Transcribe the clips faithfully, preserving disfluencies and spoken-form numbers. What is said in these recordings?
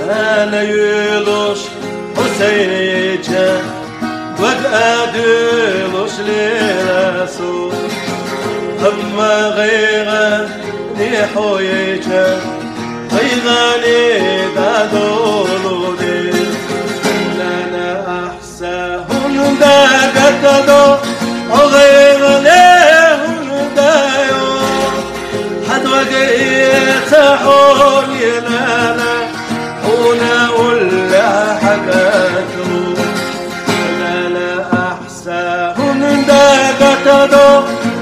أنا يلوش حسيجة وقادلوش لرسول أما غيغة نحويجة غيغاني دادولو دي لنا أحساهم دا قتدو وغيغنيهم دايو حد وقيت حول يلانا هنا ولا حقاتو لنا أحساهم دا قتدو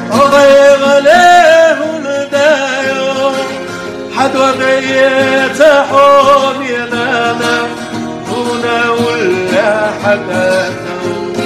وغيغنيهم دايو حد وقيت حول يلانا هنا ولا حقاتو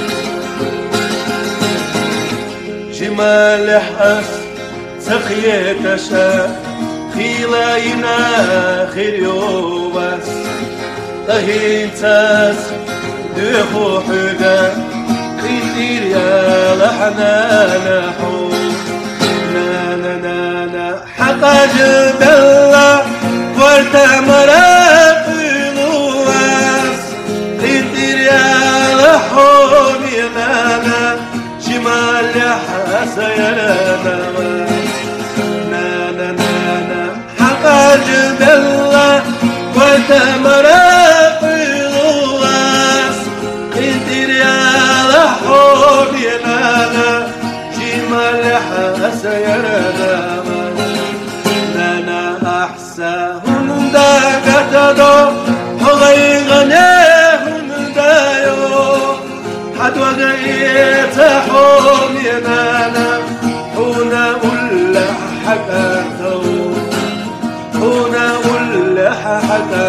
جمال حس سخيت شا خيلاينا خيريو بس تهين تاس دخو حدا خير يا لحنا لحو نا نا نا نا حقا جد الله وارتمرا في نواس خير يا لحو ينانا جمال حسينا نا نا نا نا حقا جد الله وارتمرا في نواس خير يا لحو ينانا جمال حسينا لنا أحساهم دا قتدو وغيغنيهم دايو حد وقيت حوم ينانا هنا ولا حقاتو هنا ولا حقاتو